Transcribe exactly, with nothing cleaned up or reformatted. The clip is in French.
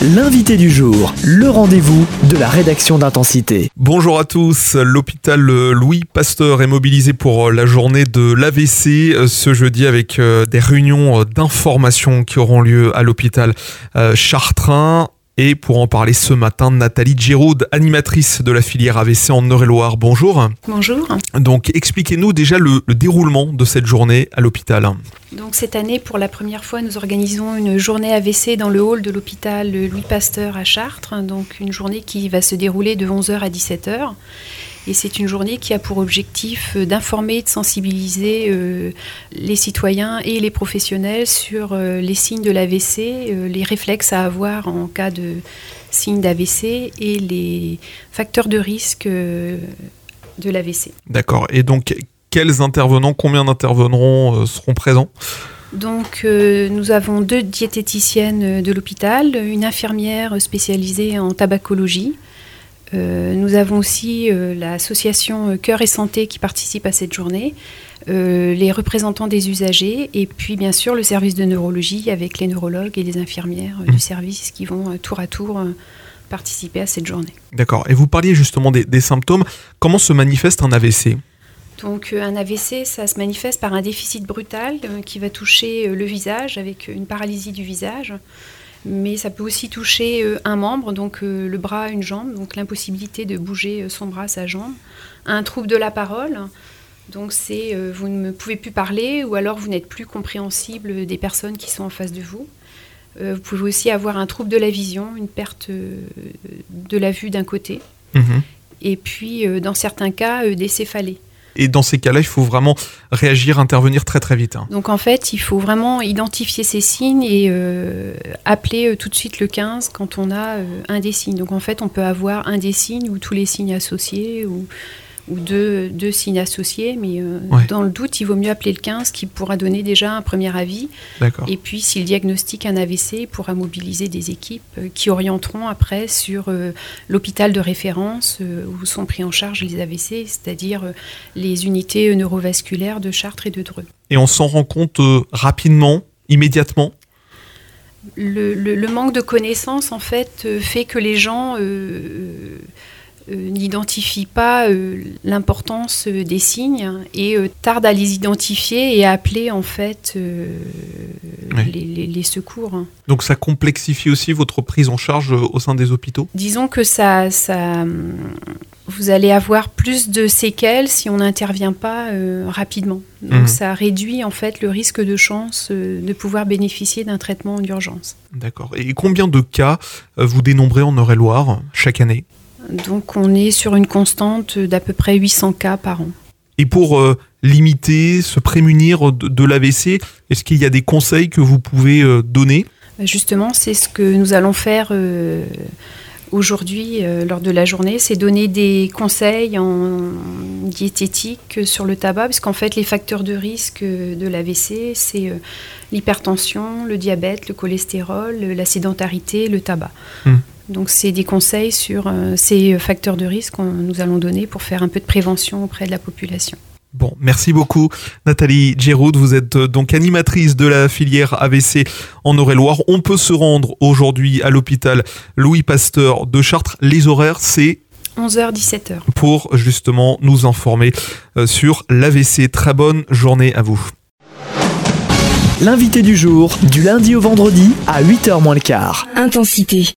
L'invité du jour, le rendez-vous de la rédaction d'Intensité. Bonjour à tous, l'hôpital Louis Pasteur est mobilisé pour la journée de l'A V C ce jeudi avec des réunions d'information qui auront lieu à l'hôpital chartrain. Et pour en parler ce matin, Nathalie Géraud, animatrice de la filière A V C en Eure-et-Loir. Bonjour. Bonjour. Donc expliquez-nous déjà le, le déroulement de cette journée à l'hôpital. Donc cette année, pour la première fois, nous organisons une journée A V C dans le hall de l'hôpital Louis Pasteur à Chartres. Donc une journée qui va se dérouler de onze heures à dix-sept heures. Et c'est une journée qui a pour objectif d'informer, de sensibiliser euh, les citoyens et les professionnels sur euh, les signes de l'A V C, euh, les réflexes à avoir en cas de signes d'A V C et les facteurs de risque euh, de l'A V C. D'accord. Et donc, quels intervenants, combien d'intervenants euh, seront présents ? Donc, euh, nous avons deux diététiciennes de l'hôpital, une infirmière spécialisée en tabacologie. Euh, nous avons aussi euh, l'association Cœur et Santé qui participe à cette journée, euh, les représentants des usagers et puis bien sûr le service de neurologie avec les neurologues et les infirmières euh, mmh. du service qui vont euh, tour à tour euh, participer à cette journée. D'accord. Et vous parliez justement des, des symptômes. Comment se manifeste un A V C ? Donc euh, un A V C, ça se manifeste par un déficit brutal euh, qui va toucher euh, le visage avec une paralysie du visage. Mais ça peut aussi toucher euh, un membre, donc euh, le bras, une jambe, donc l'impossibilité de bouger euh, son bras, sa jambe. Un trouble de la parole, donc c'est euh, vous ne pouvez plus parler ou alors vous n'êtes plus compréhensible des personnes qui sont en face de vous. Euh, vous pouvez aussi avoir un trouble de la vision, une perte euh, de la vue d'un côté. Mmh. Et puis euh, dans certains cas, euh, des céphalées. Et dans ces cas-là, il faut vraiment réagir, intervenir très très vite. Hein. Donc en fait, il faut vraiment identifier ces signes et euh, appeler euh, tout de suite le quinze quand on a euh, un des signes. Donc en fait, on peut avoir un des signes ou tous les signes associés ou, ou deux, deux signes associés. Mais euh, ouais. dans le doute, il vaut mieux appeler le quinze qui pourra donner déjà un premier avis. D'accord. Et puis s'il diagnostique un A V C, il pourra mobiliser des équipes euh, qui orienteront après sur euh, l'hôpital de référence euh, où sont pris en charge les A V C, c'est-à-dire euh, les unités neurovasculaires de Chartres et de Dreux. Et on s'en rend compte euh, rapidement, immédiatement ? le, le, le manque de connaissances, en fait, euh, fait que les gens euh, euh, n'identifient pas euh, l'importance euh, des signes et euh, tardent à les identifier et à appeler, en fait, euh, oui. les, les, les secours. Donc ça complexifie aussi votre prise en charge au sein des hôpitaux ? Disons que ça... ça vous allez avoir plus de séquelles si on n'intervient pas euh, rapidement. Donc mmh. ça réduit en fait le risque de chance euh, de pouvoir bénéficier d'un traitement en urgence. D'accord. Et combien de cas euh, vous dénombrez en Eure-et-Loir chaque année ? Donc on est sur une constante d'à peu près huit cents cas par an. Et pour euh, limiter, se prémunir de, de l'A V C, est-ce qu'il y a des conseils que vous pouvez euh, donner ? Justement, c'est ce que nous allons faire euh, aujourd'hui, euh, lors de la journée, c'est donner des conseils en diététique sur le tabac, parce qu'en fait, les facteurs de risque de l'A V C, c'est euh, l'hypertension, le diabète, le cholestérol, la sédentarité, le tabac. Mmh. Donc, c'est des conseils sur euh, ces facteurs de risque que nous allons donner pour faire un peu de prévention auprès de la population. Bon, merci beaucoup Nathalie Géraud, vous êtes donc animatrice de la filière A V C en Eure-et-Loir. On peut se rendre aujourd'hui à l'hôpital Louis Pasteur de Chartres. Les horaires, c'est onze heures dix-sept heures. Pour justement nous informer sur l'A V C. Très bonne journée à vous. L'invité du jour, du lundi au vendredi à huit heures moins le quart. Intensité.